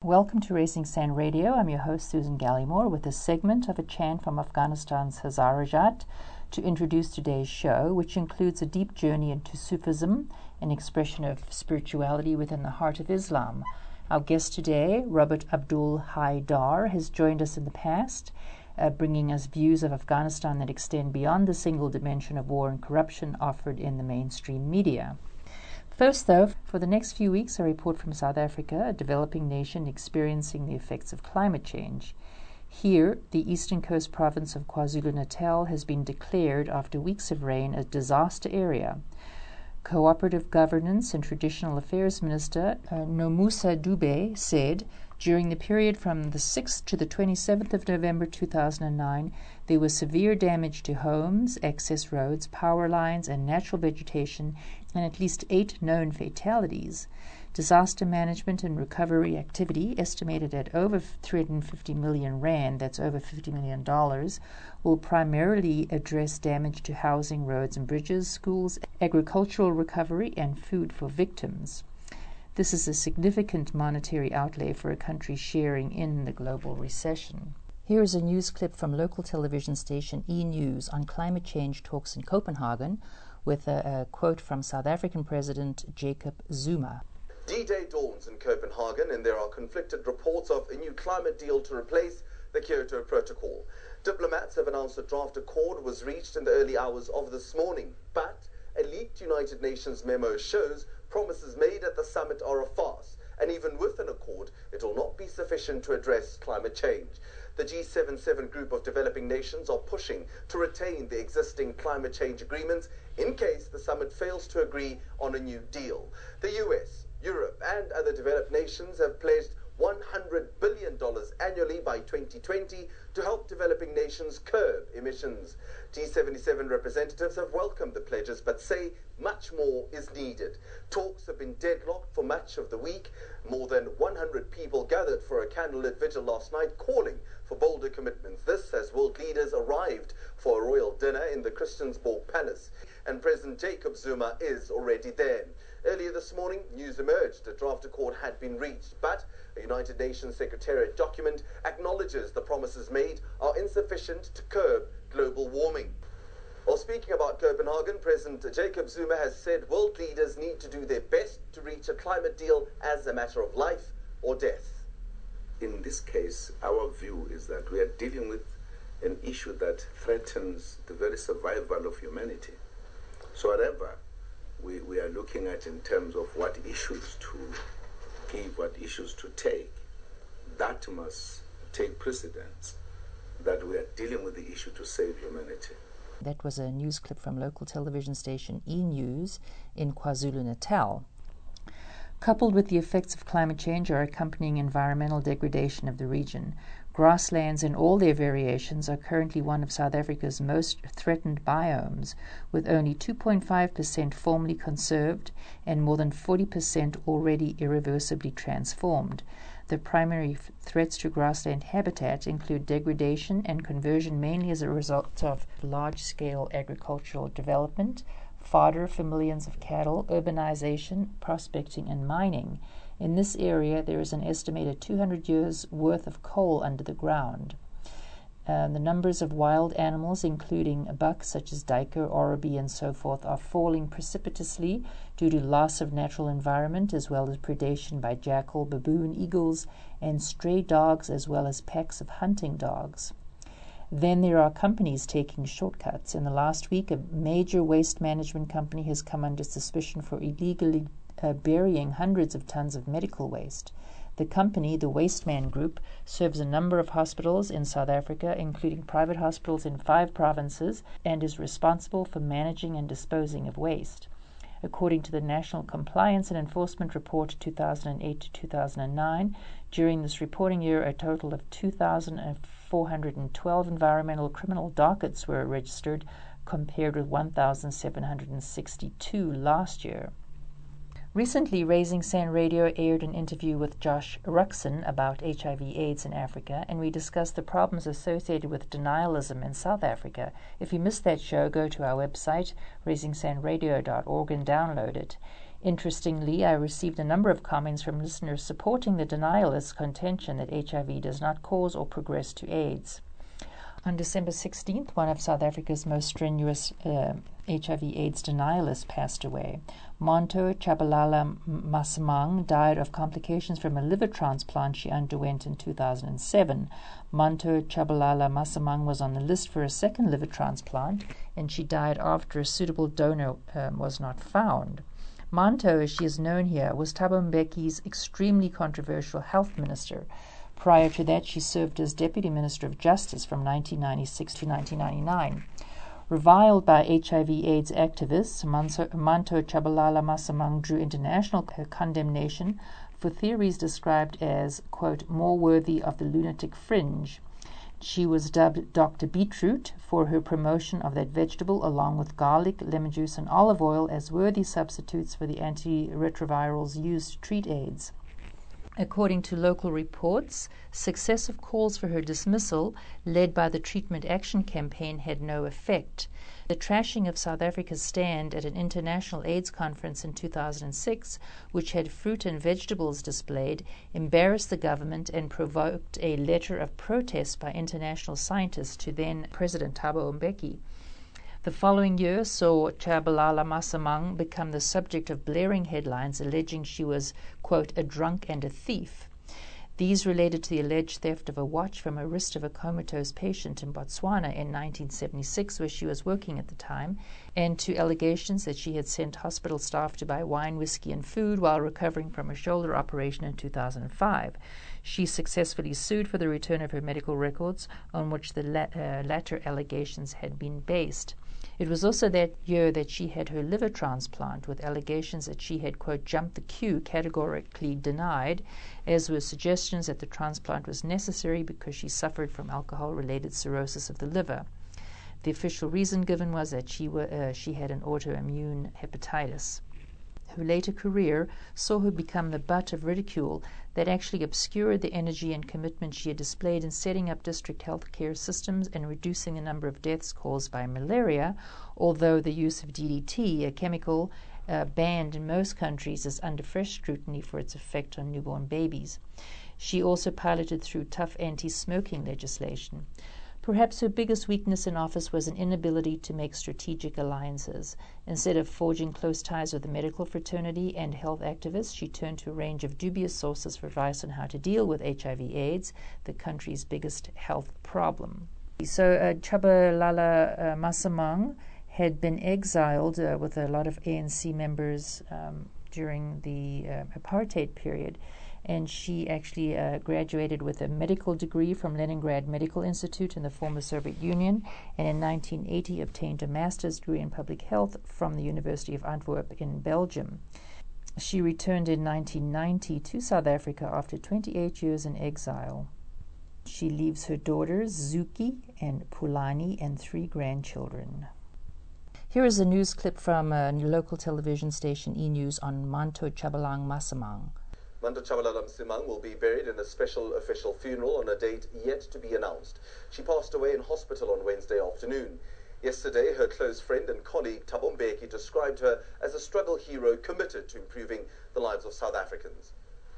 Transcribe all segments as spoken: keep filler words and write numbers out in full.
Welcome to Raising Sand Radio. I'm your host, Susan Gallimore, with a segment of a chant from Afghanistan's Hazarajat to introduce today's show, which includes a deep journey into Sufism, an expression of spirituality within the heart of Islam. Our guest today, Robert Abdul Hai Dar, has joined us in the past, uh, bringing us views of Afghanistan that extend beyond the single dimension of war and corruption offered in the mainstream media. First, though, for the next few weeks, a report from South Africa, a developing nation experiencing the effects of climate change. Here, the eastern coast province of KwaZulu-Natal has been declared, after weeks of rain, a disaster area. Cooperative Governance and Traditional Affairs Minister uh, Nomusa Dube said, during the period from the sixth to the twenty-seventh of November two thousand nine, there was severe damage to homes, access roads, power lines, and natural vegetation, and at least eight known fatalities. Disaster management and recovery activity, estimated at over three hundred fifty million rand, that's over fifty million dollars, will primarily address damage to housing, roads and bridges, schools, agricultural recovery, and food for victims. This is a significant monetary outlay for a country sharing in the global recession. Here is a news clip from local television station E! News on climate change talks in Copenhagen, with a, a quote from South African President Jacob Zuma. D-Day dawns in Copenhagen, and there are conflicted reports of a new climate deal to replace the Kyoto Protocol. Diplomats have announced a draft accord was reached in the early hours of this morning, but a leaked United Nations memo shows promises made at the summit are a farce, and even with an accord, it will not be sufficient to address climate change. The G seventy-seven group of developing nations are pushing to retain the existing climate change agreements in case the summit fails to agree on a new deal. The U S, Europe, and other developed nations have pledged one hundred billion dollars annually by twenty twenty to help developing nations curb emissions. G seventy-seven representatives have welcomed the pledges but say much more is needed. Talks have been deadlocked for much of the week. More than one hundred people gathered for a candlelit vigil last night calling for bolder commitments. This as world leaders arrived for a royal dinner in the Christiansborg Palace, and President Jacob Zuma is already there. Earlier this morning, news emerged a draft accord had been reached, but a United Nations Secretariat document acknowledges the promises made are insufficient to curb global warming. While speaking about Copenhagen, President Jacob Zuma has said world leaders need to do their best to reach a climate deal as a matter of life or death. In this case, our view is that we are dealing with an issue that threatens the very survival of humanity. So whatever we, we are looking at in terms of what issues to give, what issues to take, that must take precedence, that we are dealing with the issue to save humanity. That was a news clip from local television station E! News in KwaZulu-Natal. Coupled with the effects of climate change are accompanying environmental degradation of the region. Grasslands in all their variations are currently one of South Africa's most threatened biomes, with only two point five percent formally conserved and more than forty percent already irreversibly transformed. The primary f- threats to grassland habitat include degradation and conversion mainly as a result of large-scale agricultural development, fodder for millions of cattle, urbanization, prospecting, and mining. In this area, there is an estimated two hundred years' worth of coal under the ground. Uh, the numbers of wild animals, including bucks such as duiker, oribi, and so forth, are falling precipitously due to loss of natural environment as well as predation by jackal, baboon, eagles, and stray dogs, as well as packs of hunting dogs. Then there are companies taking shortcuts. In the last week, a major waste management company has come under suspicion for illegally uh, burying hundreds of tons of medical waste. The company, the Wasteman Group, serves a number of hospitals in South Africa, including private hospitals in five provinces, and is responsible for managing and disposing of waste. According to the National Compliance and Enforcement Report two thousand eight to two thousand nine, during this reporting year, a total of two thousand four hundred twelve environmental criminal dockets were registered, compared with one thousand seven hundred sixty-two last year. Recently, Raising Sand Radio aired an interview with Josh Ruxon about H I V AIDS in Africa, and we discussed the problems associated with denialism in South Africa. If you missed that show, go to our website, raising sand radio dot org, and download it. Interestingly, I received a number of comments from listeners supporting the denialist contention that H I V does not cause or progress to AIDS. On December sixteenth, one of South Africa's most strenuous uh, H I V AIDS denialists passed away. Monto Tshabalala Masimang died of complications from a liver transplant she underwent in two thousand seven. Monto Tshabalala Masimang was on the list for a second liver transplant, and she died after a suitable donor um, was not found. Monto, as she is known here, was Thabo Mbeki's extremely controversial health minister. Prior to that, she served as Deputy Minister of Justice from nineteen ninety-six to nineteen ninety-nine. Reviled by H I V AIDS activists, Monto Tshabalala Masimang drew international condemnation for theories described as, quote, more worthy of the lunatic fringe. She was dubbed Doctor Beetroot for her promotion of that vegetable along with garlic, lemon juice, and olive oil as worthy substitutes for the antiretrovirals used to treat AIDS. According to local reports, successive calls for her dismissal, led by the Treatment Action Campaign, had no effect. The trashing of South Africa's stand at an international AIDS conference in two thousand six, which had fruit and vegetables displayed, embarrassed the government and provoked a letter of protest by international scientists to then President Thabo Mbeki. The following year saw Tshabalala Masimang become the subject of blaring headlines alleging she was, quote, a drunk and a thief. These related to the alleged theft of a watch from a wrist of a comatose patient in Botswana in nineteen seventy-six, where she was working at the time, and to allegations that she had sent hospital staff to buy wine, whiskey, and food while recovering from a shoulder operation in two thousand five. She successfully sued for the return of her medical records, on which the la- uh, latter allegations had been based. It was also that year that she had her liver transplant, with allegations that she had, quote, jumped the queue, categorically denied, as were suggestions that the transplant was necessary because she suffered from alcohol-related cirrhosis of the liver. The official reason given was that she, were, uh, she had an autoimmune hepatitis. Her later career saw her become the butt of ridicule that actually obscured the energy and commitment she had displayed in setting up district health care systems and reducing the number of deaths caused by malaria, although the use of D D T, a chemical uh, banned in most countries, is under fresh scrutiny for its effect on newborn babies. She also piloted through tough anti-smoking legislation. Perhaps her biggest weakness in office was an inability to make strategic alliances. Instead of forging close ties with the medical fraternity and health activists, she turned to a range of dubious sources for advice on how to deal with H I V AIDS, the country's biggest health problem. So uh, Tshabalala uh, Masimang had been exiled uh, with a lot of A N C members um, during the uh, apartheid period. And she actually uh, graduated with a medical degree from Leningrad Medical Institute in the former Soviet Union, and in nineteen eighty obtained a master's degree in public health from the University of Antwerp in Belgium. She returned in nineteen ninety to South Africa after twenty-eight years in exile. She leaves her daughters, Zuki and Pulani, and three grandchildren. Here is a news clip from a local television station, E! News, on Monto Tshabalala Masimang. Monto Tshabalala Masimang will be buried in a special official funeral on a date yet to be announced. She passed away in hospital on Wednesday afternoon. Yesterday, her close friend and colleague Thabo Mbeki described her as a struggle hero committed to improving the lives of South Africans.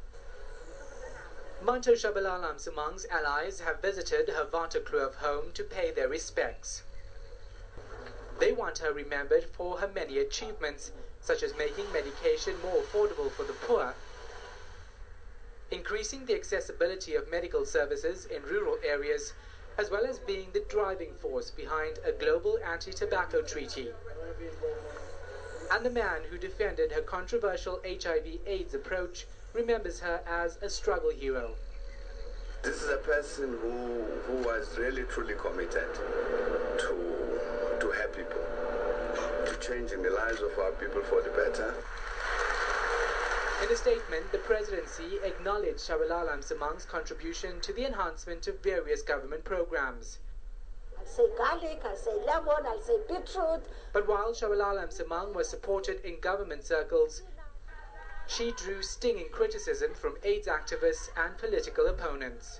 Monto Tshabalala Masimang's allies have visited her Waterkloof home to pay their respects. They want her remembered for her many achievements, such as making medication more affordable for the poor, increasing the accessibility of medical services in rural areas, as well as being the driving force behind a global anti-tobacco treaty. And the man who defended her controversial H I V AIDS approach remembers her as a struggle hero. This is a person who, who was really truly committed to, to help people, to changing the lives of our people for the better. In a statement, the presidency acknowledged Tshabalala Masimang's contribution to the enhancement of various government programs. I'll say garlic, I'll say lemon, I'll say beetroot. But while Tshabalala Masimang was supported in government circles, she drew stinging criticism from AIDS activists and political opponents.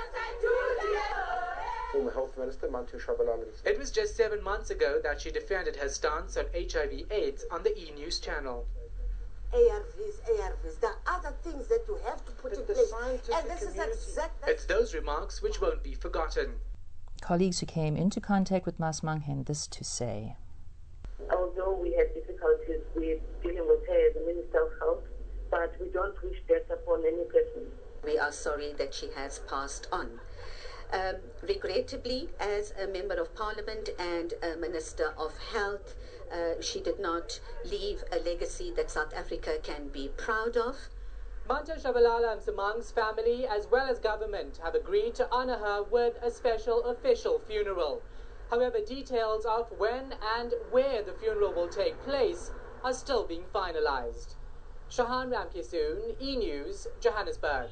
Former Health Minister Monto Tshabalala. It was just seven months ago that she defended her stance on H I V AIDS on the E! News channel. A R Vs, A R Vs. There are other things that you have to put The- in the place. scientific And this is community- exactly... It's those remarks which won't be forgotten. Colleagues who came into contact with Maasmang had this to say. Although we had difficulties with dealing with her as a Minister of Health, but we don't wish death upon any person. We are sorry that she has passed on. Um, regrettably, as a Member of Parliament and a Minister of Health, uh, she did not leave a legacy that South Africa can be proud of. Mantashe Shabalala Msimang's family as well as government have agreed to honor her with a special official funeral. However, details of when and where the funeral will take place are still being finalized. Shahan Ramkisoon, E! News, Johannesburg.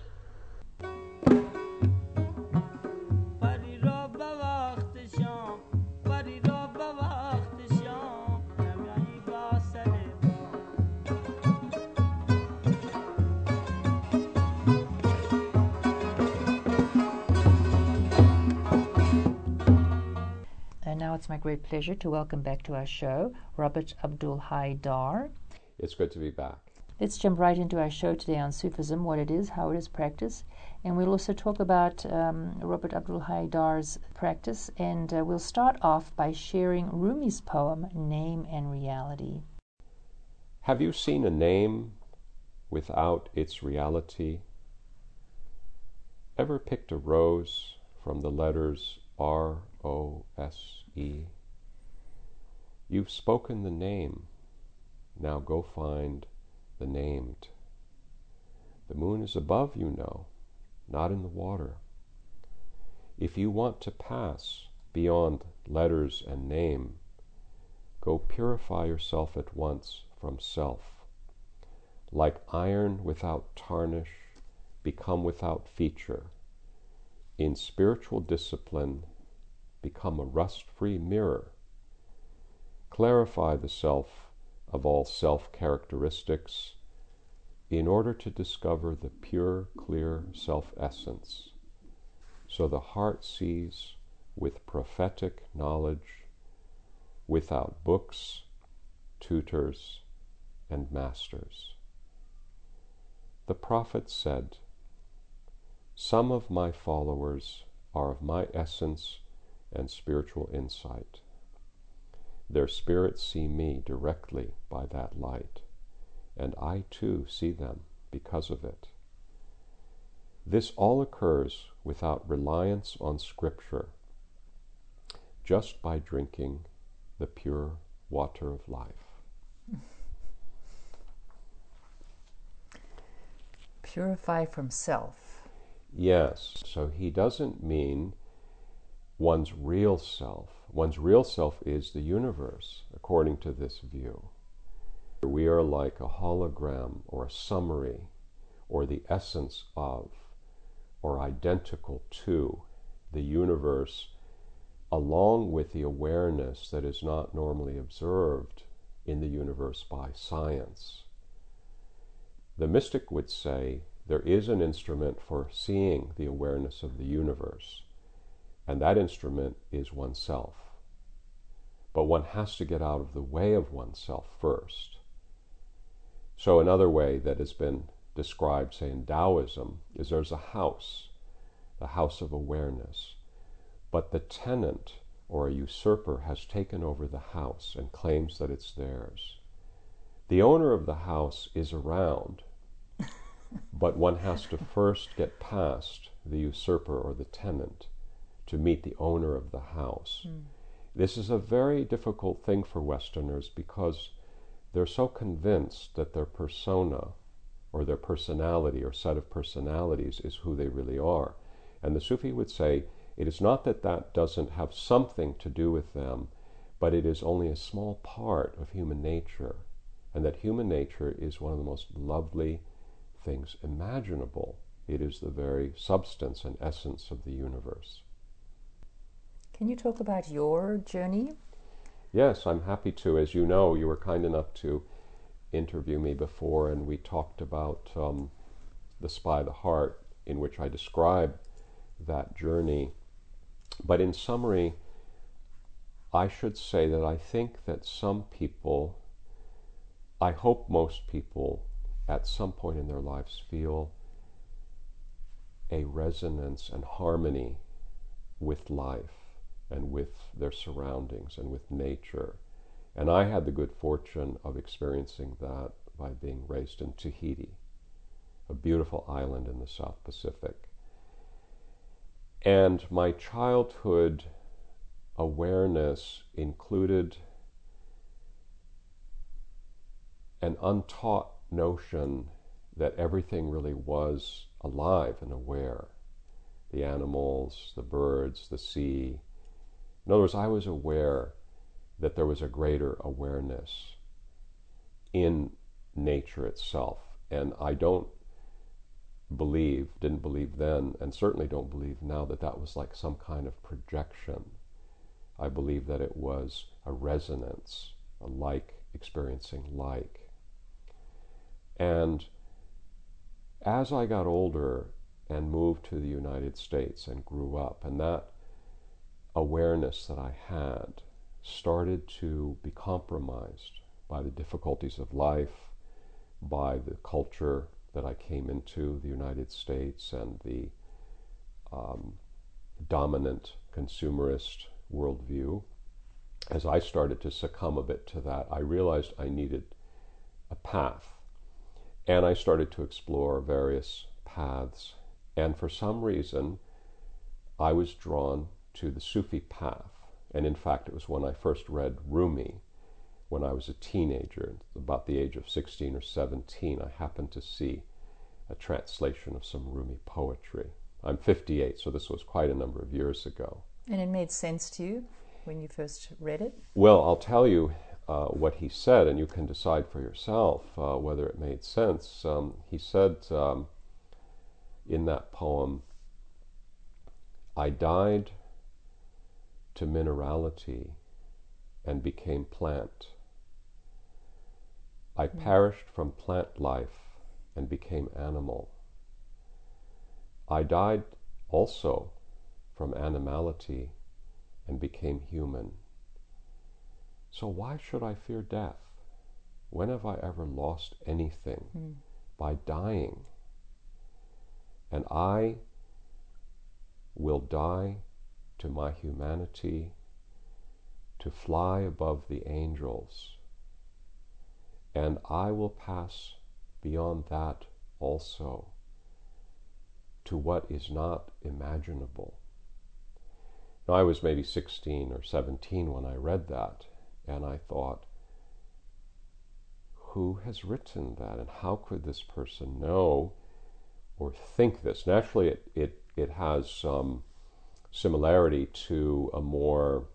And now it's my great pleasure to welcome back to our show Robert Abdul-Hai Dar. It's good to be back. Let's jump right into our show today on Sufism, what it is, how it is practiced, and we'll also talk about um, Robert Abdul-Hai Dar's practice, and uh, we'll start off by sharing Rumi's poem, Name and Reality. Have you seen a name without its reality? Ever picked a rose from the letters R O S E? You've spoken the name, now go find the named. The moon is above, you know, not in the water. If you want to pass beyond letters and name, go purify yourself at once from self. Like iron without tarnish, become without feature. In spiritual discipline, become a rust-free mirror. Clarify the self of all self-characteristics in order to discover the pure, clear self-essence, so the heart sees with prophetic knowledge, without books, tutors, and masters. The prophet said, "Some of my followers are of my essence and spiritual insight. Their spirits see me directly by that light, and I too see them because of it. This all occurs without reliance on Scripture, just by drinking the pure water of life." Purify from self. Yes, so he doesn't mean one's real self. One's real self is the universe, according to this view. We are like a hologram or a summary or the essence of or identical to the universe, along with the awareness that is not normally observed in the universe by science. The mystic would say there is an instrument for seeing the awareness of the universe, and that instrument is oneself. But one has to get out of the way of oneself first. So another way that has been described, say, in Taoism, is there's a house, the house of awareness, but the tenant or a usurper has taken over the house and claims that it's theirs. The owner of the house is around, but one has to first get past the usurper or the tenant to meet the owner of the house. Mm. This is a very difficult thing for Westerners because they're so convinced that their persona or their personality or set of personalities is who they really are. And the Sufi would say, it is not that that doesn't have something to do with them, but it is only a small part of human nature, and that human nature is one of the most lovely things imaginable. It is the very substance and essence of the universe. Can you talk about your journey? Yes, I'm happy to. As you know, you were kind enough to interview me before, and we talked about um, The Spy the Heart, in which I describe that journey. But in summary, I should say that I think that some people I hope most people at some point in their lives feel a resonance and harmony with life and with their surroundings and with nature. And I had the good fortune of experiencing that by being raised in Tahiti, a beautiful island in the South Pacific. And my childhood awareness included an untaught notion that everything really was alive and aware. The animals, the birds, the sea. In other words, I was aware that there was a greater awareness in nature itself. And I don't believe, didn't believe then, and certainly don't believe now that that was like some kind of projection. I believe that it was a resonance, a like experiencing like. And as I got older and moved to the United States and grew up, and that awareness that I had started to be compromised by the difficulties of life, by the culture that I came into, the United States, and the um, dominant consumerist worldview. As I started to succumb a bit to that, I realized I needed a path. And I started to explore various paths. And for some reason, I was drawn to the Sufi path. And in fact, it was when I first read Rumi, when I was a teenager, about the age of sixteen or seventeen, I happened to see a translation of some Rumi poetry. I'm fifty-eight, so this was quite a number of years ago. And it made sense to you when you first read it? Well, I'll tell you uh, what he said, and you can decide for yourself uh, whether it made sense. Um, he said um, in that poem, "I died to minerality and became plant. I mm. perished from plant life and became animal. I died also from animality and became human. So why should I fear death? When have I ever lost anything mm. by dying? And I will die to my humanity, to fly above the angels, and I will pass beyond that also to what is not imaginable." Now, I was maybe sixteen or seventeen when I read that, and I thought, who has written that, and how could this person know or think this? Naturally, it, it, it has some similarity to a more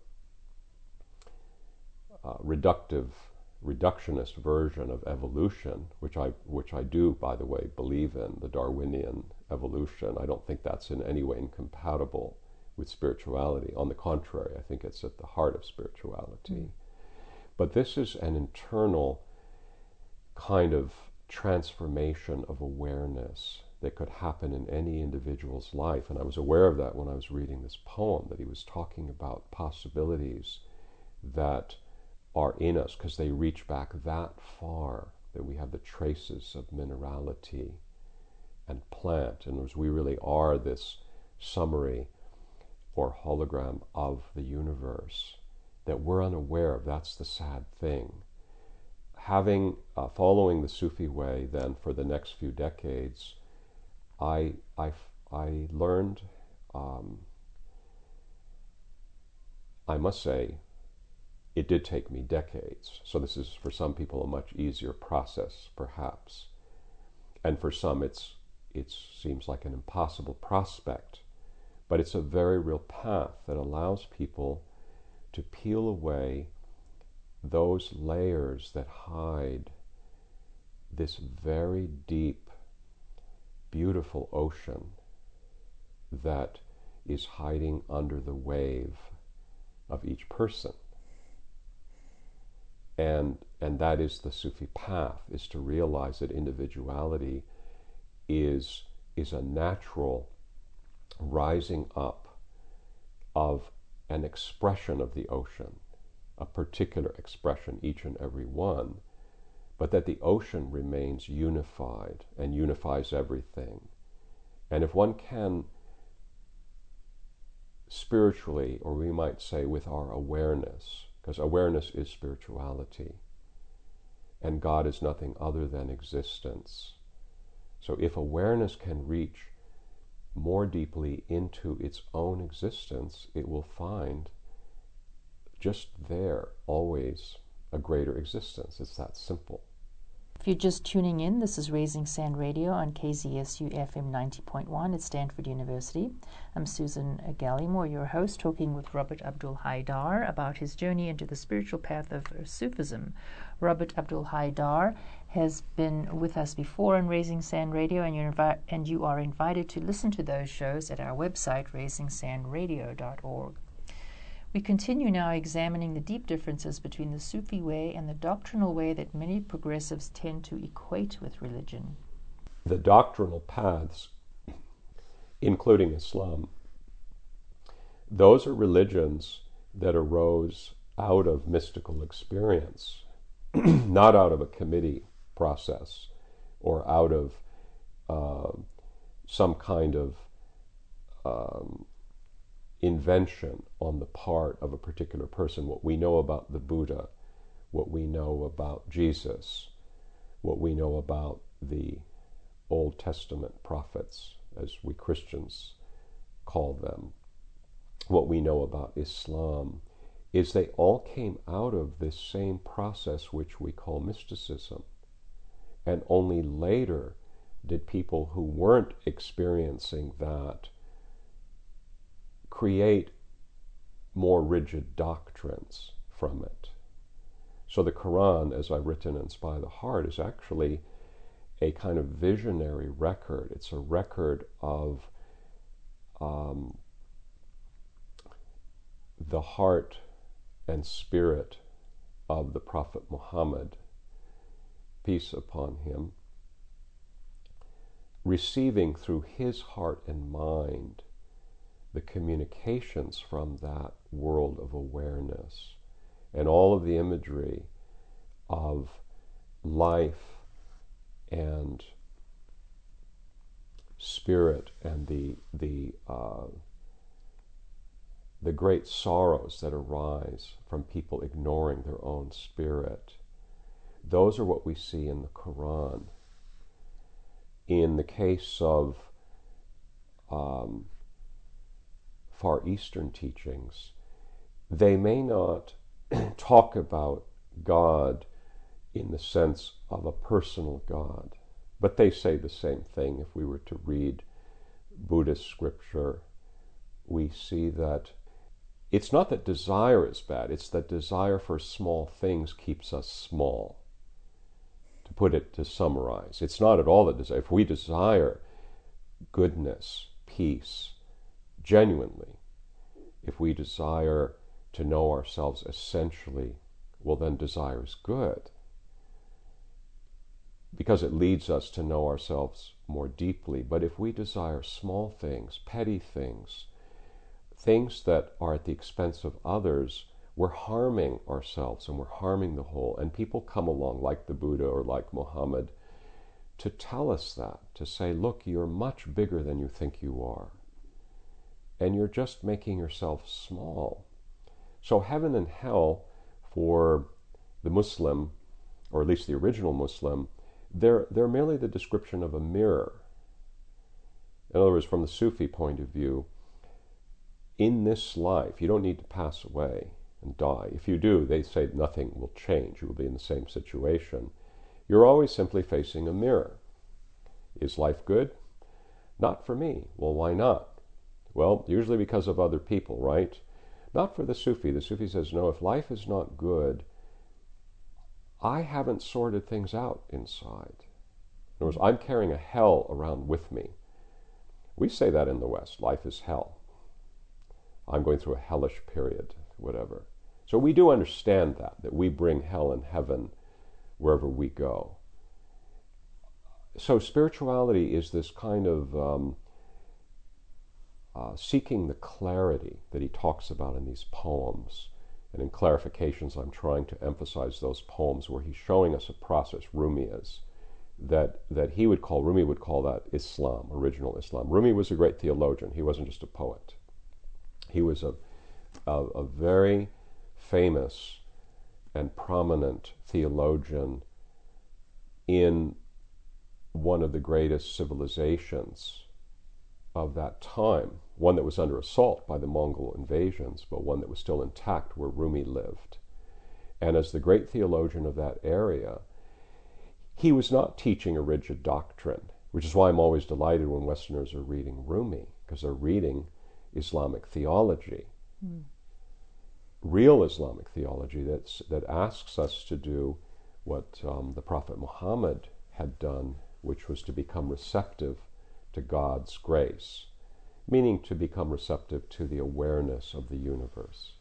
uh, reductive, reductionist version of evolution, which I, which I do, by the way, believe in, the Darwinian evolution. I don't think that's in any way incompatible with spirituality. On the contrary, I think it's at the heart of spirituality. Mm. But this is an internal kind of transformation of awareness that could happen in any individual's life. And I was aware of that when I was reading this poem, that he was talking about possibilities that are in us because they reach back that far, that we have the traces of minerality and plant. And as we really are this summary or hologram of the universe that we're unaware of. That's the sad thing. Having, uh, following the Sufi way then for the next few decades, I, I, I learned, um, I must say, it did take me decades. So this is for some people a much easier process, perhaps. And for some it's it seems like an impossible prospect. But it's a very real path that allows people to peel away those layers that hide this very deep, beautiful ocean that is hiding under the wave of each person. And, and that is the Sufi path, is to realize that individuality is, is a natural rising up of an expression of the ocean, a particular expression, each and every one, but that the ocean remains unified and unifies everything. And if one can spiritually, or we might say with our awareness, because awareness is spirituality, and God is nothing other than existence. So if awareness can reach more deeply into its own existence, it will find just there always a greater existence. It's that simple. If you're just tuning in, this is Raising Sand Radio on K Z S U F M ninety point one at Stanford University. I'm Susan Gallimore, your host, talking with Robert Abdul-Haidar about his journey into the spiritual path of Sufism. Robert Abdul-Haidar has been with us before on Raising Sand Radio, and, you're invi- and you are invited to listen to those shows at our website, raising sand radio dot org. We continue now examining the deep differences between the Sufi way and the doctrinal way that many progressives tend to equate with religion. The doctrinal paths, including Islam, those are religions that arose out of mystical experience, not out of a committee process or out of uh, some kind of um, invention on the part of a particular person. What we know about the Buddha, what we know about Jesus, what we know about the Old Testament prophets, as we Christians call them, what we know about Islam, is they all came out of this same process which we call mysticism. And only later did people who weren't experiencing that create more rigid doctrines from it. So the Quran, as I've written in Inspire the Heart, is actually a kind of visionary record. It's a record of um, the heart and spirit of the Prophet Muhammad, peace upon him, receiving through his heart and mind the communications from that world of awareness and all of the imagery of life and spirit and the the uh, the great sorrows that arise from people ignoring their own spirit. Those are what we see in the Quran. In the case of um, Far Eastern teachings, they may not talk about God in the sense of a personal God, but they say the same thing. If we were to read Buddhist scripture, we see that it's not that desire is bad, it's that desire for small things keeps us small. To put it, to summarize, it's not at all that desire. If we desire goodness, peace, genuinely, if we desire to know ourselves essentially, well then desire is good, because it leads us to know ourselves more deeply. But if we desire small things, petty things, things that are at the expense of others, we're harming ourselves and we're harming the whole. And people come along like the Buddha or like Muhammad to tell us that, to say, look, you're much bigger than you think you are. And you're just making yourself small. So heaven and hell for the Muslim, or at least the original Muslim, they're, they're merely the description of a mirror. In other words, from the Sufi point of view, in this life, you don't need to pass away and die. If you do, they say nothing will change. You will be in the same situation. You're always simply facing a mirror. Is life good? Not for me. Well, why not? Well, usually because of other people, right? Not for the Sufi. The Sufi says, no, if life is not good, I haven't sorted things out inside. In other words, I'm carrying a hell around with me. We say that in the West, life is hell. I'm going through a hellish period, whatever. So we do understand that, that we bring hell and heaven wherever we go. So spirituality is this kind of um, uh, seeking the clarity that he talks about in these poems, And in clarifications, I'm trying to emphasize those poems where he's showing us a process, Rumi is, that, that he would call, Rumi would call that Islam, original Islam. Rumi was a great theologian. He wasn't just a poet. He was a, a, a very famous and prominent theologian in one of the greatest civilizations of that time, one that was under assault by the Mongol invasions, but one that was still intact where Rumi lived. And as the great theologian of that area, he was not teaching a rigid doctrine, which is why I'm always delighted when Westerners are reading Rumi, because they're reading Islamic theology, mm. real Islamic theology that's, that asks us to do what um, the Prophet Muhammad had done, which was to become receptive to God's grace, meaning to become receptive to the awareness of the universe.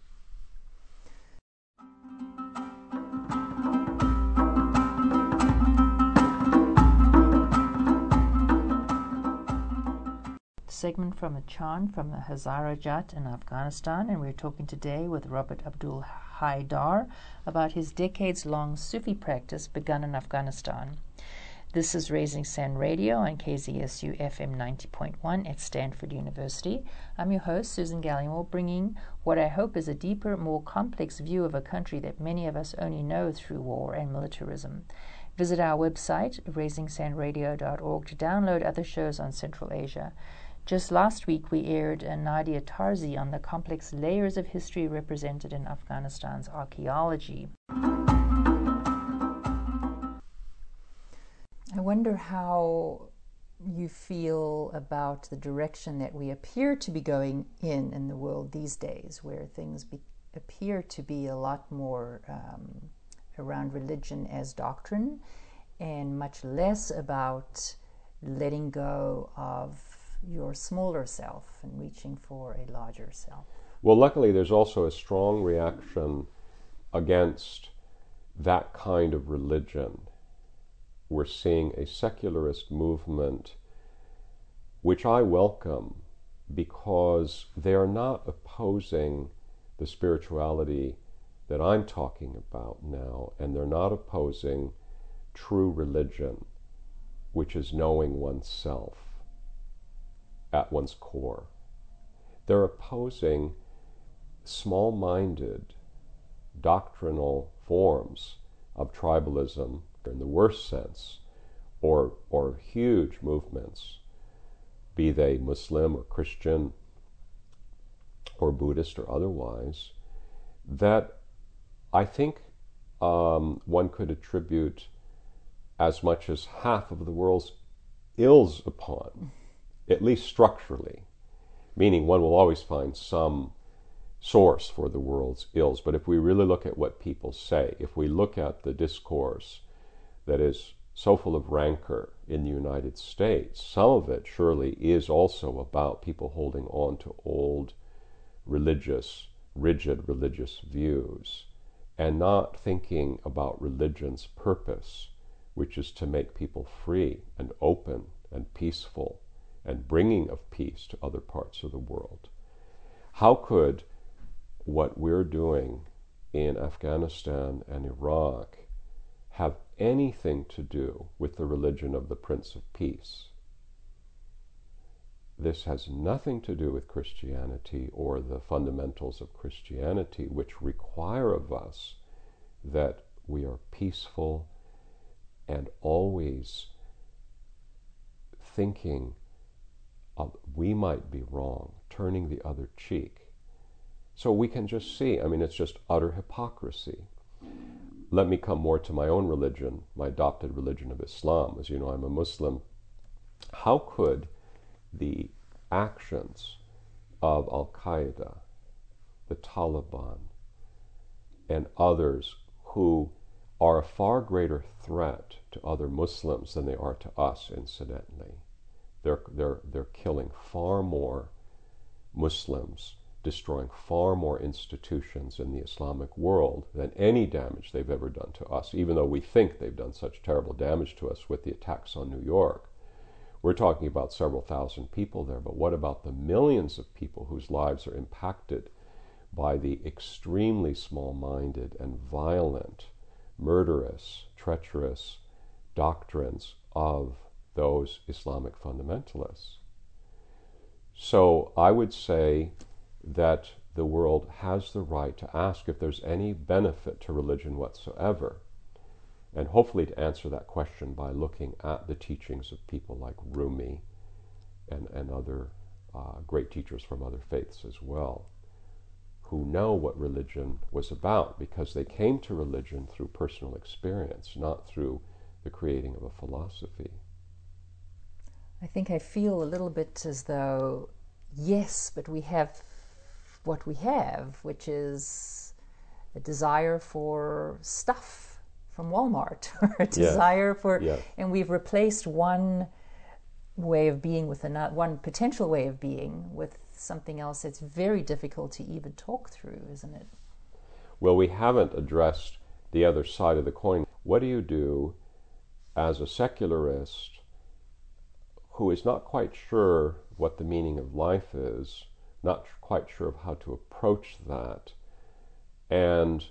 Segment from a chant from the Hazarajat in Afghanistan, and we're talking today with Robert Abdul Haidar about his decades-long Sufi practice begun in Afghanistan. This is Raising Sand Radio on K Z S U F M ninety point one at Stanford University. I'm your host, Susan Gallimore, bringing what I hope is a deeper, more complex view of a country that many of us only know through war and militarism. Visit our website, raising sand radio dot org, to download other shows on Central Asia. Just last week, we aired a Nadia Tarzi on the complex layers of history represented in Afghanistan's archaeology. I wonder how you feel about the direction that we appear to be going in in the world these days, where things be, appear to be a lot more um, around religion as doctrine and much less about letting go of your smaller self and reaching for a larger self. Well, luckily, there's also a strong reaction against that kind of religion. We're seeing a secularist movement, which I welcome, because they are not opposing the spirituality that I'm talking about now, and they're not opposing true religion, which is knowing oneself at one's core. They're opposing small-minded doctrinal forms of tribalism in the worst sense, or or huge movements, be they Muslim or Christian or Buddhist or otherwise, that I think um, one could attribute as much as half of the world's ills upon, at least structurally, meaning one will always find some source for the world's ills. But if we really look at what people say, if we look at the discourse that is so full of rancor in the United States, some of it surely is also about people holding on to old religious, rigid religious views and not thinking about religion's purpose, which is to make people free and open and peaceful and bringing of peace to other parts of the world. How could what we're doing in Afghanistan and Iraq have anything to do with the religion of the Prince of Peace? This has nothing to do with Christianity or the fundamentals of Christianity, which require of us that we are peaceful and always thinking of we might be wrong, turning the other cheek. So we can just see, I mean, it's just utter hypocrisy. Let me come more to my own religion, my adopted religion of Islam. As you know, I'm a Muslim. How could the actions of Al-Qaeda, the Taliban, and others who are a far greater threat to other Muslims than they are to us, incidentally. They're, they're, they're killing far more Muslims, destroying far more institutions in the Islamic world than any damage they've ever done to us, even though we think they've done such terrible damage to us with the attacks on New York. We're talking about several thousand people there, but what about the millions of people whose lives are impacted by the extremely small-minded and violent, murderous, treacherous doctrines of those Islamic fundamentalists. So I would say that the world has the right to ask if there's any benefit to religion whatsoever, and hopefully to answer that question by looking at the teachings of people like Rumi and, and other uh, great teachers from other faiths as well, who know what religion was about, because they came to religion through personal experience, not through the creating of a philosophy. I think I feel a little bit as though, yes, but we have what we have, which is a desire for stuff from Walmart, or a desire yes. for, yes. and we've replaced one way of being with another, one potential way of being with something else that's very difficult to even talk through, isn't it? Well, we haven't addressed the other side of the coin. What do you do as a secularist who is not quite sure what the meaning of life is, not quite sure of how to approach that, and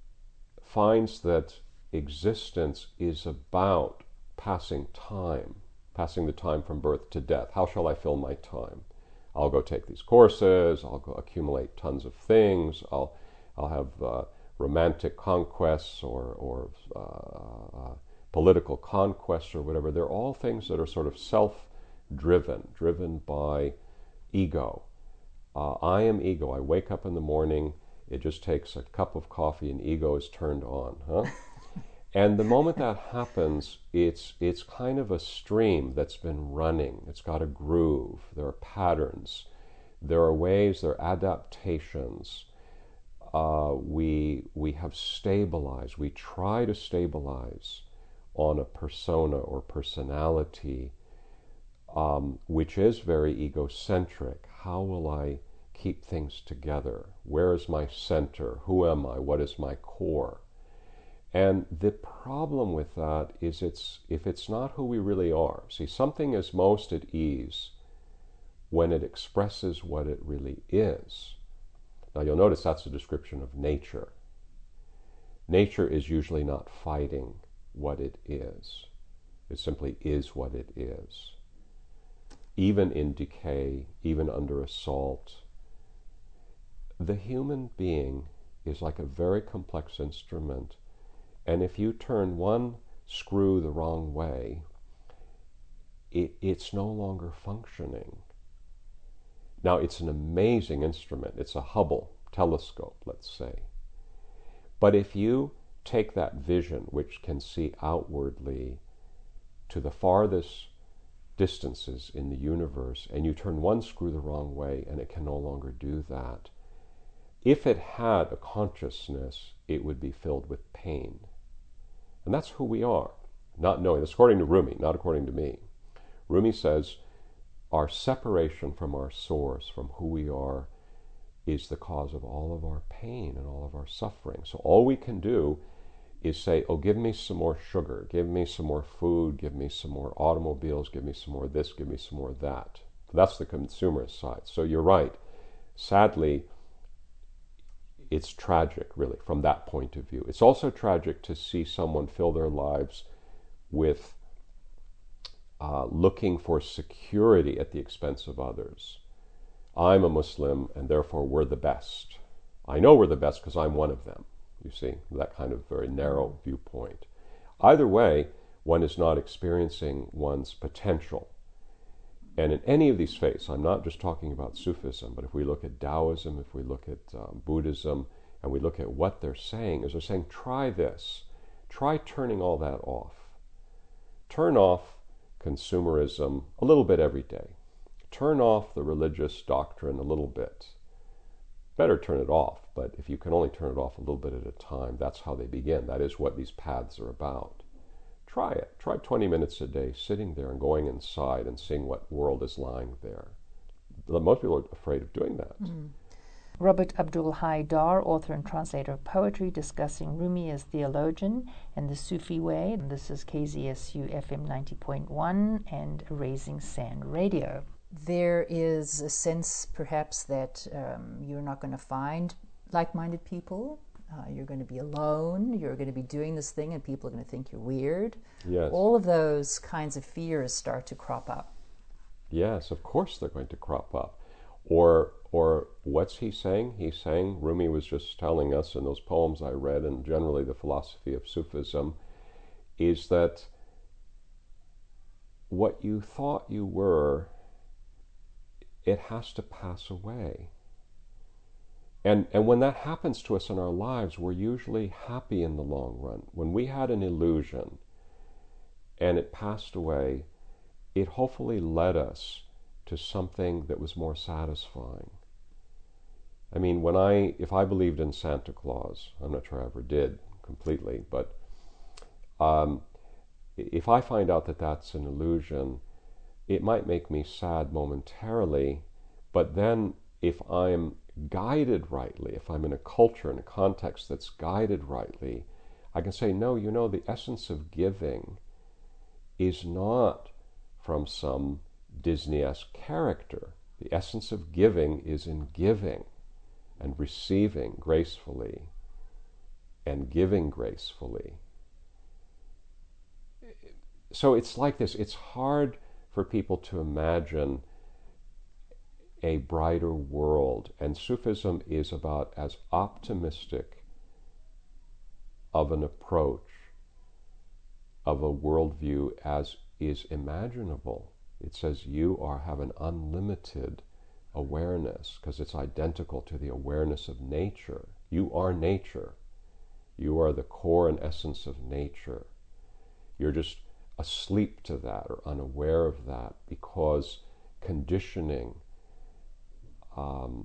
finds that existence is about passing time, passing the time from birth to death? How shall I fill my time? I'll go take these courses, I'll go accumulate tons of things, I'll, I'll have uh, romantic conquests or, or uh, uh, political conquests or whatever. They're all things that are sort of self-driven, driven by ego. Uh, I am ego. I wake up in the morning, it just takes a cup of coffee and ego is turned on, huh? And the moment that happens, it's it's kind of a stream that's been running. It's got a groove. There are patterns. There are ways, there are adaptations. Uh, we, we have stabilized. We try to stabilize on a persona or personality, um, which is very egocentric. How will I keep things together? Where is my center? Who am I? What is my core? And the problem with that is it's if it's not who we really are. See, something is most at ease when it expresses what it really is. Now you'll notice that's a description of nature. Nature is usually not fighting what it is. It simply is what it is. Even in decay, even under assault, the human being is like a very complex instrument. And if you turn one screw the wrong way, it, it's no longer functioning. Now, it's an amazing instrument. It's a Hubble telescope, let's say. But if you take that vision, which can see outwardly to the farthest distances in the universe, and you turn one screw the wrong way, and it can no longer do that, if it had a consciousness, it would be filled with pain. And that's who we are, not knowing. That's according to Rumi, not according to me. Rumi says our separation from our source, from who we are, is the cause of all of our pain and all of our suffering. So all we can do is say, oh, give me some more sugar, give me some more food, give me some more automobiles, give me some more this, give me some more that. That's the consumerist side. So you're right. Sadly, it's tragic, really, from that point of view. It's also tragic to see someone fill their lives with uh, looking for security at the expense of others. I'm a Muslim, and therefore we're the best. I know we're the best because I'm one of them. You see, that kind of very narrow viewpoint. Either way, one is not experiencing one's potential. And in any of these faiths, I'm not just talking about Sufism, but if we look at Taoism, if we look at um, Buddhism, and we look at what they're saying, is they're saying, try this. Try turning all that off. Turn off consumerism a little bit every day. Turn off the religious doctrine a little bit. Better turn it off, but if you can only turn it off a little bit at a time, that's how they begin. That is what these paths are about. Try it. Try twenty minutes a day sitting there and going inside and seeing what world is lying there. Most people are afraid of doing that. Mm. Robert Abdul Hai Dar, author and translator of poetry, discussing Rumi as theologian and the Sufi way. And this is K Z S U F M ninety point one and Raising Sand Radio. There is a sense, perhaps, that um, you're not going to find like-minded people. Uh, you're going to be alone. You're going to be doing this thing and people are going to think you're weird. Yes. All of those kinds of fears start to crop up. Yes, of course they're going to crop up. Or, or what's he saying? He's saying, Rumi was just telling us in those poems I read, and generally the philosophy of Sufism, is that what you thought you were, it has to pass away. And, and when that happens to us in our lives, we're usually happy in the long run. When we had an illusion and it passed away, it hopefully led us to something that was more satisfying. I mean, when I, if I believed in Santa Claus, I'm not sure I ever did completely, but um, if I find out that that's an illusion, it might make me sad momentarily, but then if I'm guided rightly, if I'm in a culture, in a context that's guided rightly, I can say, no, you know, the essence of giving is not from some Disney-esque character. The essence of giving is in giving and receiving gracefully and giving gracefully. So it's like this. It's hard for people to imagine a brighter world, and Sufism is about as optimistic of an approach of a worldview as is imaginable. It says you are have an unlimited awareness because it's identical to the awareness of nature. You are nature. You are the core and essence of nature. You're just asleep to that or unaware of that because conditioning, um,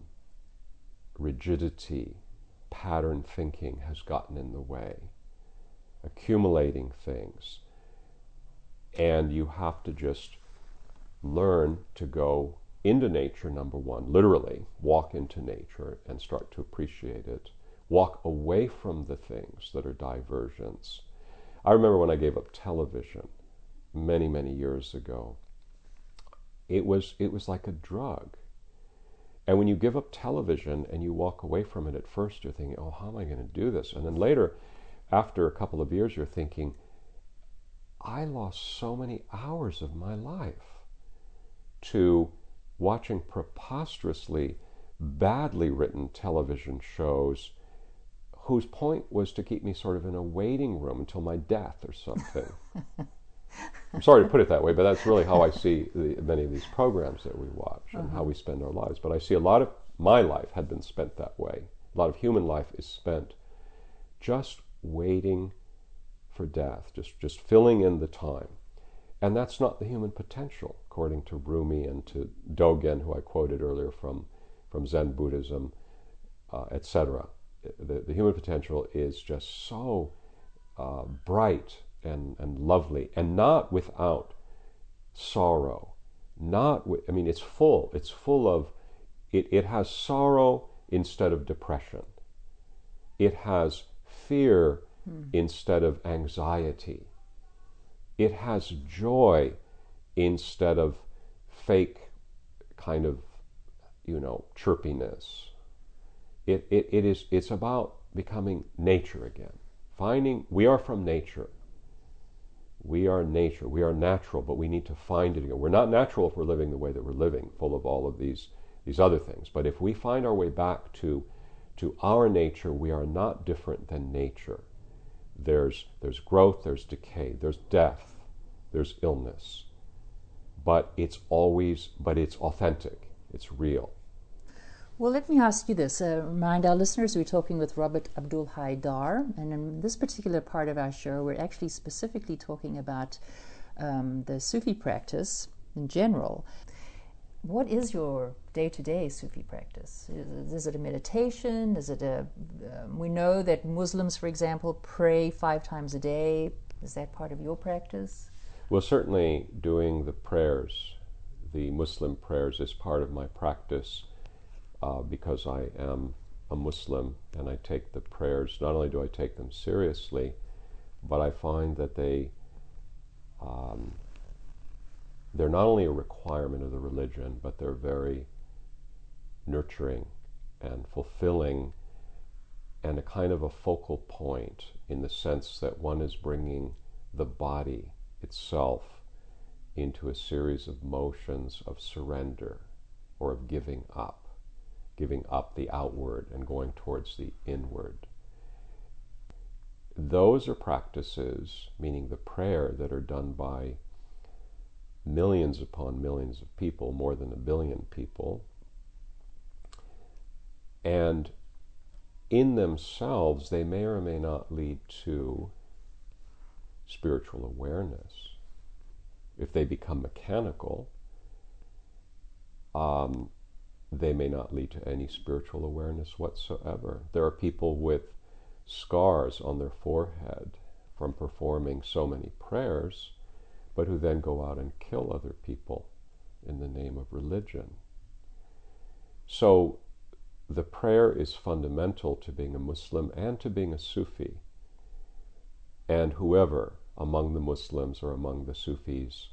rigidity, pattern thinking has gotten in the way, accumulating things. And you have to just learn to go into nature, number one, literally walk into nature and start to appreciate it. Walk away from the things that are diversions. I remember when I gave up television many, many years ago, it was it was like a drug. And when you give up television and you walk away from it, at first you're thinking, oh, how am I going to do this? And then later, after a couple of years, you're thinking, I lost so many hours of my life to watching preposterously badly written television shows whose point was to keep me sort of in a waiting room until my death or something. I'm sorry to put it that way, but that's really how I see the, many of these programs that we watch and uh-huh. how we spend our lives. But I see a lot of my life had been spent that way. A lot of human life is spent just waiting for death, just, just filling in the time. And that's not the human potential, according to Rumi and to Dogen, who I quoted earlier from, from Zen Buddhism, uh, et cetera. The, the human potential is just so uh, bright and, and lovely, and not without sorrow. Not with, I mean, it's full. It's full of, it, it has sorrow instead of depression. It has fear hmm. instead of anxiety. It has joy instead of fake kind of, you know, chirpiness. It, it, it is, it's about becoming nature again. Finding, we are from nature. We are nature. We are natural, but we need to find it again. We're not natural if we're living the way that we're living, full of all of these, these other things. But if we find our way back to, to our nature, we are not different than nature. There's, there's growth, there's decay, there's death, there's illness. But it's always, but it's authentic. It's real. Well, let me ask you this. Uh, remind our listeners, we're talking with Robert Abdul-Haidar, and in this particular part of our show, we're actually specifically talking about um, the Sufi practice in general. What is your day-to-day Sufi practice? Is, is it a meditation? Is it a... Um, we know that Muslims, for example, pray five times a day. Is that part of your practice? Well, certainly doing the prayers, the Muslim prayers, is part of my practice. Uh, because I am a Muslim and I take the prayers, not only do I take them seriously, but I find that they, um, they're not only a requirement of the religion, but they're very nurturing and fulfilling and a kind of a focal point in the sense that one is bringing the body itself into a series of motions of surrender or of giving up, giving up the outward and going towards the inward. Those are practices, meaning the prayer, that are done by millions upon millions of people, more than a billion people. And in themselves, they may or may not lead to spiritual awareness. If they become mechanical, um, they may not lead to any spiritual awareness whatsoever. There are people with scars on their forehead from performing so many prayers, but who then go out and kill other people in the name of religion. So the prayer is fundamental to being a Muslim and to being a Sufi. And whoever among the Muslims or among the Sufis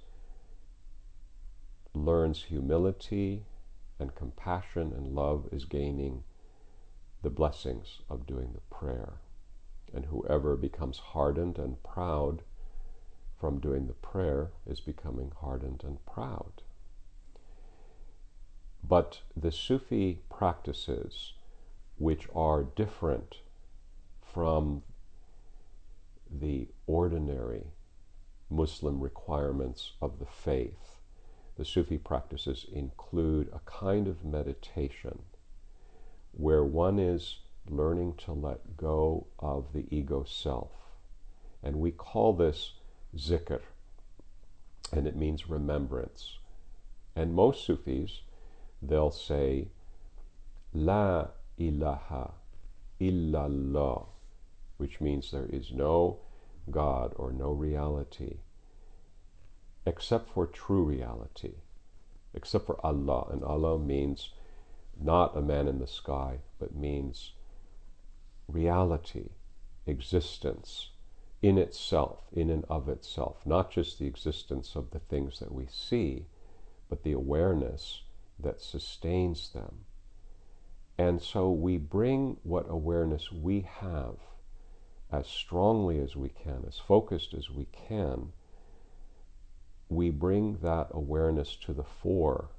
learns humility and compassion and love is gaining the blessings of doing the prayer. And whoever becomes hardened and proud from doing the prayer is becoming hardened and proud. But the Sufi practices, which are different from the ordinary Muslim requirements of the faith, the Sufi practices include a kind of meditation where one is learning to let go of the ego self. And we call this zikr, and it means remembrance. And most Sufis, they'll say, La ilaha illallah, which means there is no God or no reality except for true reality, except for Allah. And Allah means not a man in the sky, but means reality, existence in itself, in and of itself, not just the existence of the things that we see, but the awareness that sustains them. And so we bring what awareness we have as strongly as we can, as focused as we can. We bring that awareness to the fore.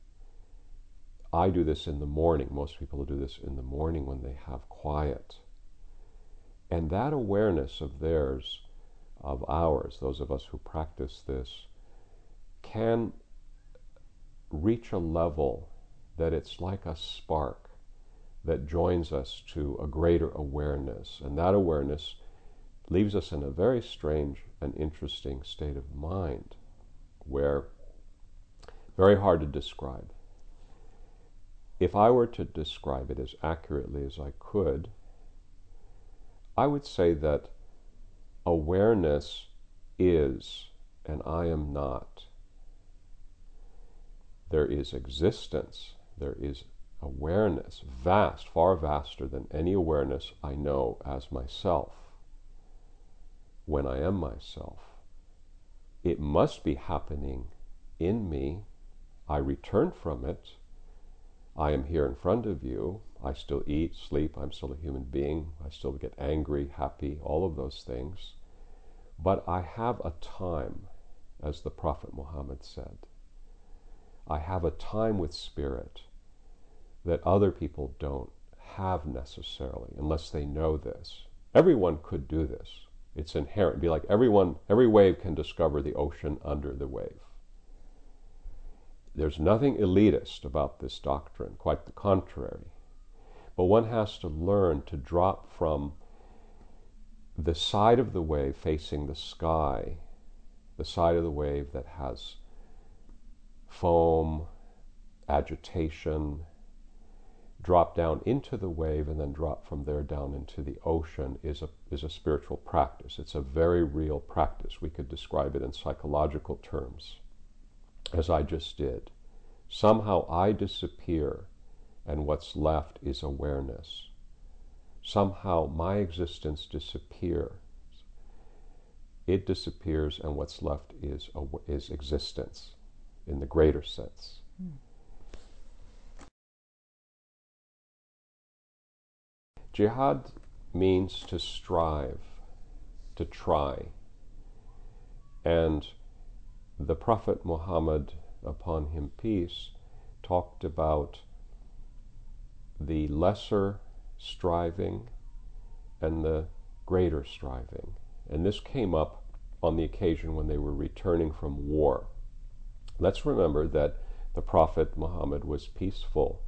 I do this in the morning. Most people do this in the morning when they have quiet. And that awareness of theirs, of ours, those of us who practice this, can reach a level that it's like a spark that joins us to a greater awareness. And that awareness leaves us in a very strange and interesting state of mind, where very hard to describe. If I were to describe it as accurately as I could, I would say that awareness is, and I am not. There is existence, there is awareness, vast, far vaster than any awareness I know as myself. When I am myself, it must be happening in me. I return from it. I am here in front of you. I still eat, sleep. I'm still a human being. I still get angry, happy, all of those things. But I have a time, as the Prophet Muhammad said. I have a time with spirit that other people don't have necessarily, unless they know this. Everyone could do this. It's inherent. It'd be like everyone, every wave can discover the ocean under the wave. There's nothing elitist about this doctrine, quite the contrary. But one has to learn to drop from the side of the wave facing the sky, the side of the wave that has foam, agitation, drop down into the wave and then drop from there down into the ocean is a, is a spiritual practice. It's a very real practice. We could describe it in psychological terms, as I just did. Somehow I disappear and what's left is awareness. Somehow my existence disappears. It disappears and what's left is, is existence in the greater sense. Hmm. Jihad means to strive, to try. And the Prophet Muhammad, upon him peace, talked about the lesser striving and the greater striving. And this came up on the occasion when they were returning from war. Let's remember that the Prophet Muhammad was peaceful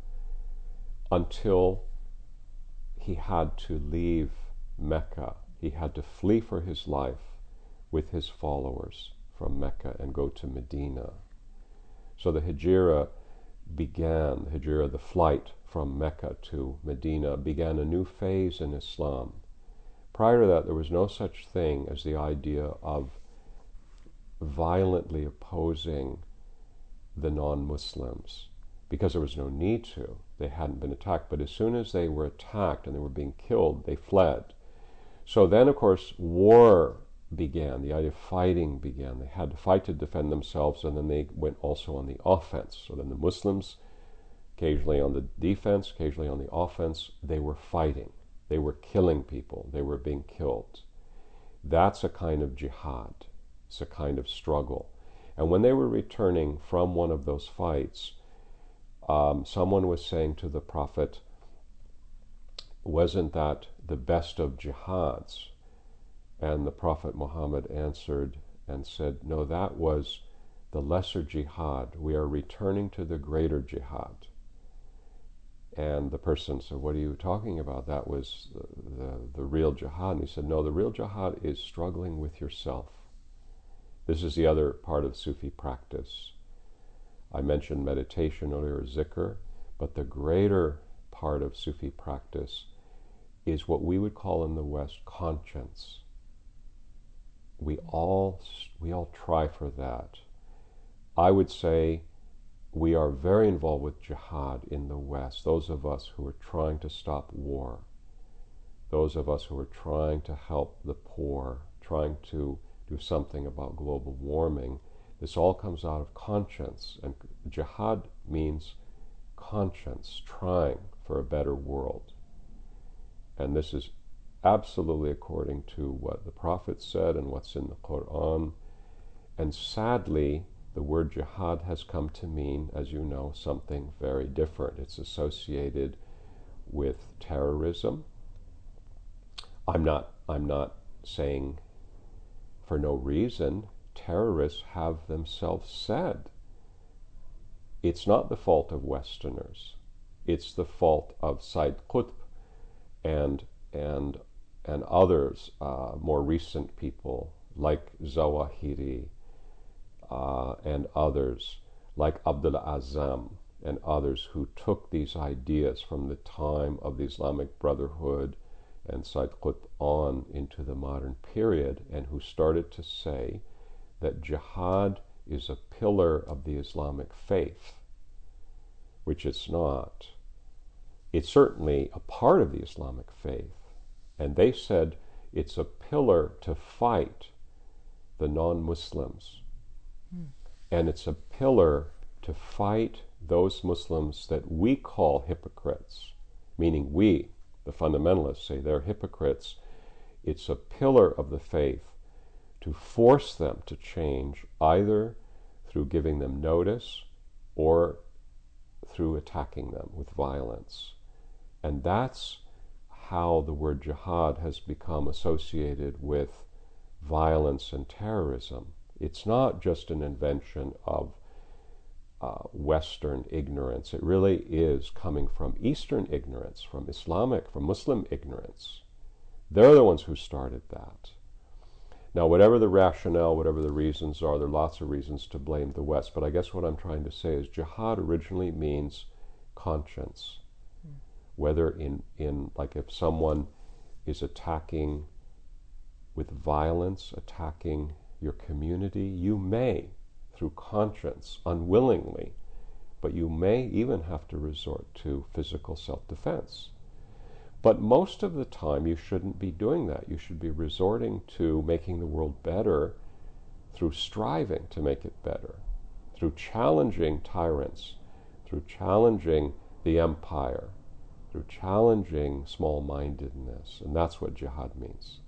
until he had to leave Mecca. He had to flee for his life with his followers from Mecca and go to Medina. So the Hijrah began, the Hijrah, the flight from Mecca to Medina, began a new phase in Islam. Prior to that, there was no such thing as the idea of violently opposing the non-Muslims, because there was no need to. They hadn't been attacked. But as soon as they were attacked and they were being killed, they fled. So then, of course, war began. The idea of fighting began. They had to fight to defend themselves, and then they went also on the offense. So then the Muslims, occasionally on the defense, occasionally on the offense, they were fighting. They were killing people. They were being killed. That's a kind of jihad. It's a kind of struggle. And when they were returning from one of those fights, um, someone was saying to the Prophet, wasn't that the best of jihads? And the Prophet Muhammad answered and said, no, that was the lesser jihad. We are returning to the greater jihad. And the person said, what are you talking about? That was the, the, the real jihad. And he said, no, the real jihad is struggling with yourself. This is the other part of Sufi practice. I mentioned meditation earlier, zikr, but the greater part of Sufi practice is what we would call in the West conscience. We all, we all try for that. I would say we are very involved with jihad in the West, those of us who are trying to stop war, those of us who are trying to help the poor, trying to do something about global warming. This all comes out of conscience, and jihad means conscience, trying for a better world. And this is absolutely according to what the Prophet said and what's in the Quran. And sadly, the word jihad has come to mean, as you know, something very different. It's associated with terrorism. I'm not, I'm not saying for no reason. Terrorists have themselves said it's not the fault of Westerners. It's the fault of Said Qutb and and and others, uh, more recent people like Zawahiri uh, and others like Abdul Azam and others who took these ideas from the time of the Islamic Brotherhood and Said Qutb on into the modern period, and who started to say that jihad is a pillar of the Islamic faith, which it's not. It's certainly a part of the Islamic faith. And they said it's a pillar to fight the non-Muslims. Mm. And it's a pillar to fight those Muslims that we call hypocrites, meaning we, the fundamentalists, say they're hypocrites. It's a pillar of the faith to force them to change, either through giving them notice or through attacking them with violence. And that's how the word jihad has become associated with violence and terrorism. It's not just an invention of uh, Western ignorance. It really is coming from Eastern ignorance, from Islamic, from Muslim ignorance. They're the ones who started that. Now, whatever the rationale, whatever the reasons are, there are lots of reasons to blame the West, but I guess what I'm trying to say is jihad originally means conscience. Mm. Whether in, in, like if someone is attacking with violence, attacking your community, you may, through conscience, unwillingly, but you may even have to resort to physical self-defense. But most of the time, you shouldn't be doing that. You should be resorting to making the world better through striving to make it better, through challenging tyrants, through challenging the empire, through challenging small-mindedness, and that's what jihad means.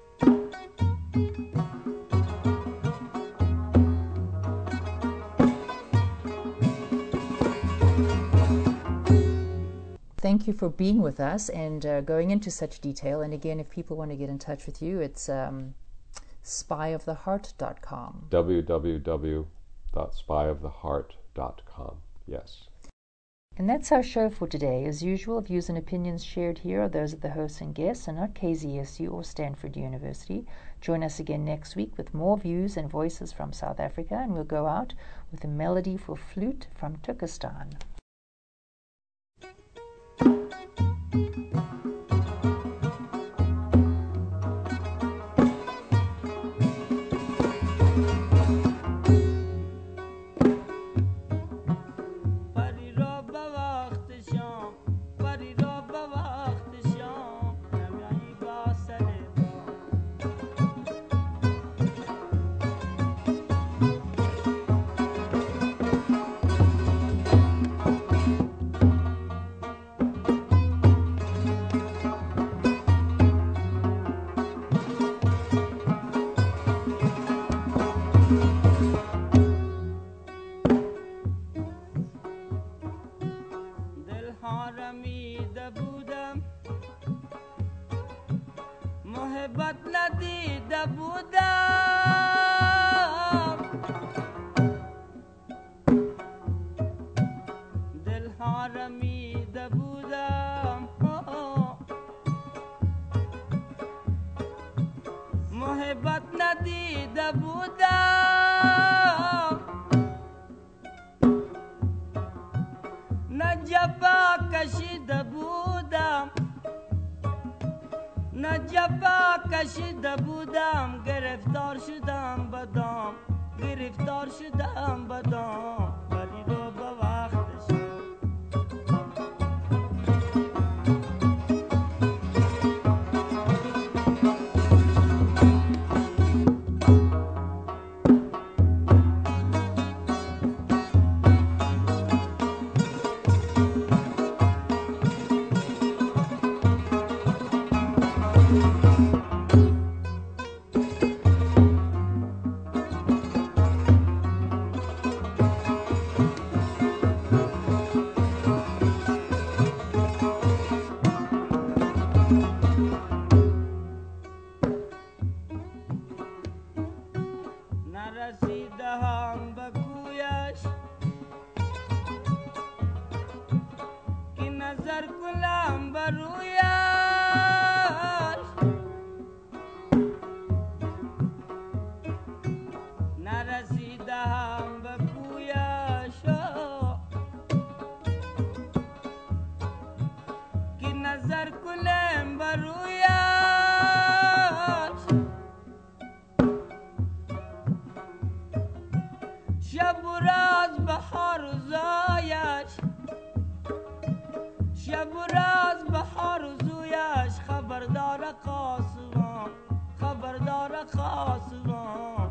Thank you for being with us and uh, going into such detail. And again, if people want to get in touch with you, it's um, spy of the heart dot com. w w w dot spy of the heart dot com, yes. And that's our show for today. As usual, views and opinions shared here are those of the hosts and guests and not K Z S U or Stanford University. Join us again next week with more views and voices from South Africa, and we'll go out with a melody for flute from Turkestan. نجفا کشیده بودم گرفتار شدم بدام گرفتار شدم بدام ولی رو به وقتش شب و راز بهار و زایش شب و راز بهار و زویش خبردار قاسوان خبردار قاسوان